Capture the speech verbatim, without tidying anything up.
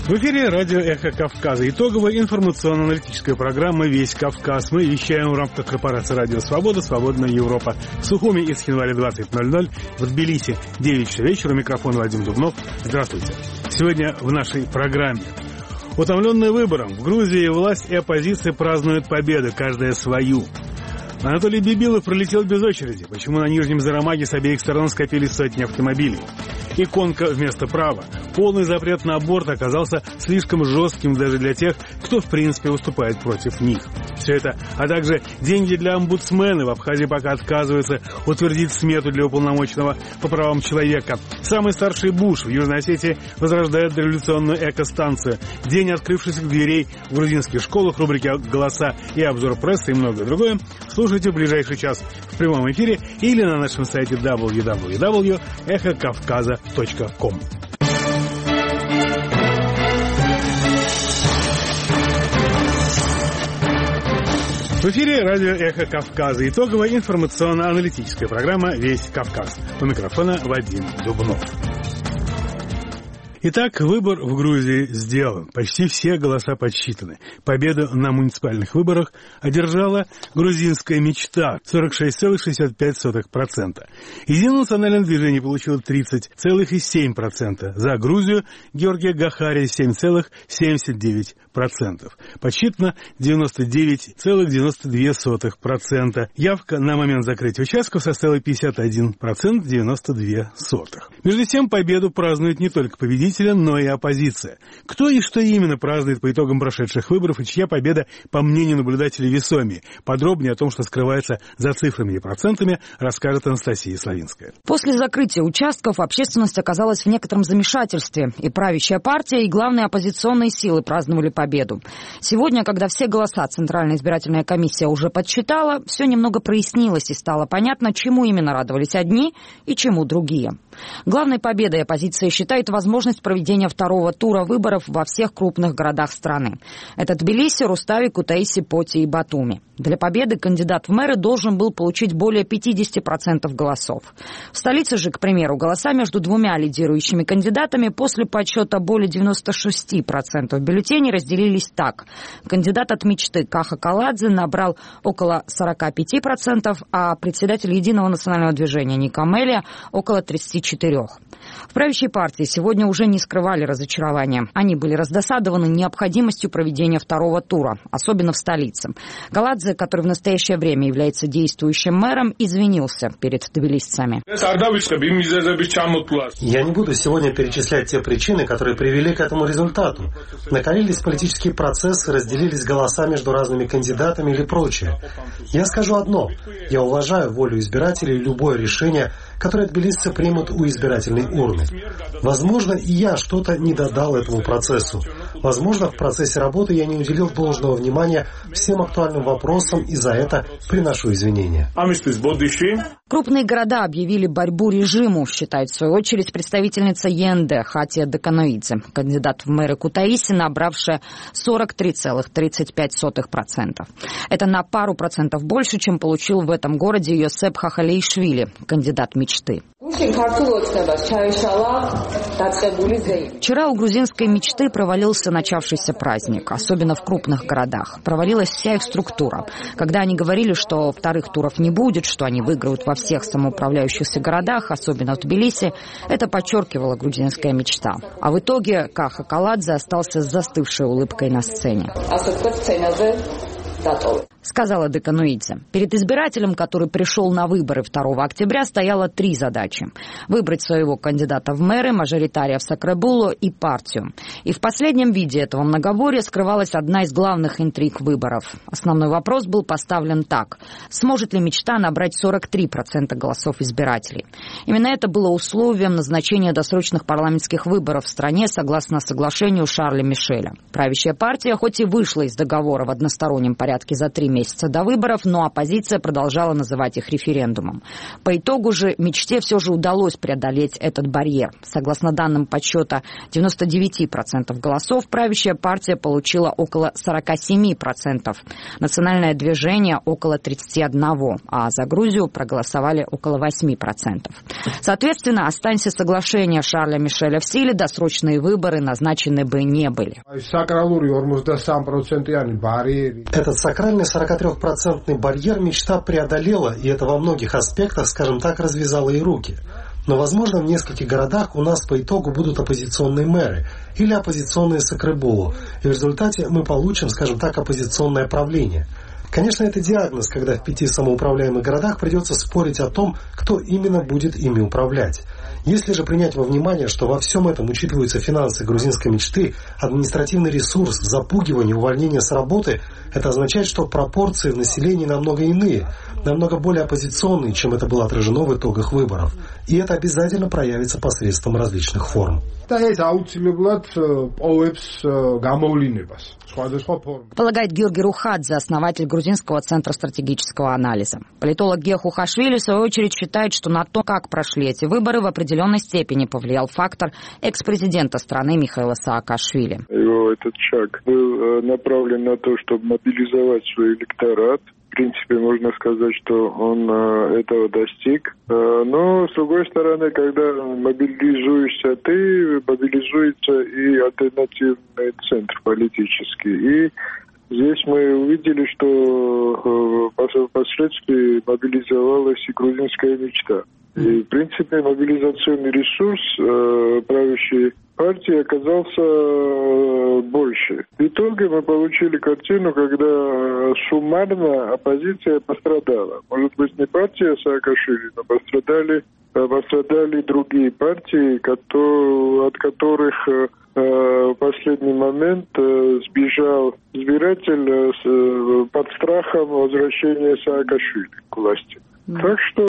В эфире радио «Эхо Кавказа». Итоговая информационно-аналитическая программа «Весь Кавказ». Мы вещаем в рамках корпорации «Радио Свобода», «Свободная Европа». В Сухуми и Цхинвале двадцать ноль ноль, в Тбилиси девять часов вечера. Микрофон Вадим Дубнов. Здравствуйте. Сегодня в нашей программе. Утомленные выбором, в Грузии власть и оппозиция празднуют победы, каждая свою. Анатолий Бибилов пролетел без очереди. Почему на Нижнем Зарамаге с обеих сторон скопились сотни автомобилей? Иконка вместо права. Полный запрет на аборт оказался слишком жестким даже для тех, кто в принципе выступает против них. Все это, а также деньги для омбудсмена. В Абхазии пока отказываются утвердить смету для уполномоченного по правам человека. Самый старший Буш в Южной Осетии возрождает дореволюционную экостанцию. День открывшихся дверей в грузинских школах, рубрики «Голоса» и обзор прессы и многое другое. Слушайте в ближайший час в прямом эфире или на нашем сайте дабл ю дабл ю дабл ю точка эхо кавказа точка ком. В эфире радио «Эхо Кавказа». Итоговая информационно-аналитическая программа «Весь Кавказ». У микрофона Вадим Дубнов. Итак, выбор в Грузии сделан. Почти все голоса подсчитаны. Победу на муниципальных выборах одержала грузинская мечта – сорок шесть целых шестьдесят пять сотых процента. Единое национальное движение получило тридцать целых семь десятых процента. За Грузию Георгия Гахария – семь целых семьдесят девять процента. Подсчитано девяносто девять целых девяносто две сотых процента. Явка на момент закрытия участков составила пятьдесят один целых девяносто две сотых процента. Между тем, победу празднует не только победитель, но и оппозиция. Кто и что именно празднует по итогам прошедших выборов и чья победа, по мнению наблюдателей, весомее? Подробнее о том, что скрывается за цифрами и процентами, расскажет Анастасия Славинская. После закрытия участков общественность оказалась в некотором замешательстве. И правящая партия, и главные оппозиционные силы праздновали победу. Сегодня, когда все голоса Центральная избирательная комиссия уже подсчитала, все немного прояснилось и стало понятно, чему именно радовались одни и чему другие. Главной победой оппозиция считает возможность проведения второго тура выборов во всех крупных городах страны. Это Тбилиси, Рустави, Кутаиси, Поти и Батуми. Для победы кандидат в мэры должен был получить более пятьдесят процентов голосов. В столице же, к примеру, голоса между двумя лидирующими кандидатами после подсчета более девяносто шесть процентов бюллетеней разделились так. Кандидат от мечты Каха Каладзе набрал около сорок пять процентов, а председатель Единого национального движения Ника Мелия около тридцать четыре процента. В правящей партии сегодня уже не скрывали разочарования. Они были раздосадованы необходимостью проведения второго тура, особенно в столице. Каладзе, который в настоящее время является действующим мэром, извинился перед тбилисцами. Я не буду сегодня перечислять те причины, которые привели к этому результату. Накалились политические процессы, разделились голоса между разными кандидатами или прочее. Я скажу одно. Я уважаю волю избирателей и любое решение, которое тбилисцы примут у избирательной урны. Возможно, и я что-то не додал этому процессу. Возможно, в процессе работы я не уделил должного внимания всем актуальным вопросам, и за это приношу извинения. Крупные города объявили борьбу режиму, считает в свою очередь представительница ЕНД Хатия Деканоидзе, кандидат в мэры Кутаиси, набравшая сорок три целых тридцать пять сотых процента. Это на пару процентов больше, чем получил в этом городе Йосеп Хахалеишвили, кандидат мечты. Вчера у грузинской мечты провалился начавшийся праздник, особенно в крупных городах. Провалилась вся их структура. Когда они говорили, что вторых туров не будет, что они выиграют во всех самоуправляющихся городах, особенно в Тбилиси, это подчеркивала грузинская мечта. А в итоге Каха Каладзе остался с застывшей улыбкой на сцене. Сказала Деканоидзе. Перед избирателем, который пришел на выборы второго октября, стояло три задачи. Выбрать своего кандидата в мэры, мажоритария в Сакрабулу и партию. И в последнем виде этого многоборья скрывалась одна из главных интриг выборов. Основной вопрос был поставлен так. Сможет ли мечта набрать сорок три процента голосов избирателей? Именно это было условием назначения досрочных парламентских выборов в стране согласно соглашению Шарля Мишеля. Правящая партия, хоть и вышла из договора в одностороннем порядке за три месяца до выборов, но оппозиция продолжала называть их референдумом. По итогу же мечте все же удалось преодолеть этот барьер. Согласно данным подсчета девяносто девять процентов голосов, правящая партия получила около сорок семь процентов, национальное движение около тридцать один процент, а за Грузию проголосовали около восемь процентов. Соответственно, останься соглашение Шарля Мишеля в силе, досрочные выборы назначены бы не были. Этот сакральный сорокатрёхпроцентный барьер мечта преодолела, и это во многих аспектах, скажем так, развязало ей руки. Но, возможно, в нескольких городах у нас по итогу будут оппозиционные мэры или оппозиционные сакребулу, и в результате мы получим, скажем так, оппозиционное правление. Конечно, это диагноз, когда в пяти самоуправляемых городах придется спорить о том, кто именно будет ими управлять. Если же принять во внимание, что во всем этом учитываются финансы грузинской мечты, административный ресурс, запугивание, увольнение с работы, это означает, что пропорции в населении намного иные, намного более оппозиционные, чем это было отражено в итогах выборов. И это обязательно проявится посредством различных форм. Полагает Георгий Рухадзе, основатель Грузинского центра стратегического анализа. Политолог Гео Хухашвили, в свою очередь, считает, что на то, как прошли эти выборы, в определенной степени повлиял фактор экс-президента страны Михаила Саакашвили. Его этот шаг был направлен на то, чтобы мобилизовать свой электорат. В принципе, можно сказать, что он э, этого достиг. Э, но, с другой стороны, когда мобилизуешься ты, мобилизуется и альтернативный центр политический. И здесь мы увидели, что э, впоследствии мобилизовалась и грузинская мечта. И, в принципе, мобилизационный ресурс э, правящей партии оказался э, больше. В итоге мы получили картину, когда суммарно оппозиция пострадала. Может быть, не партия Саакашвили, но пострадали, э, пострадали другие партии, которые, от которых э, в последний момент э, сбежал избиратель э, под страхом возвращения Саакашвили к власти. Mm. Так что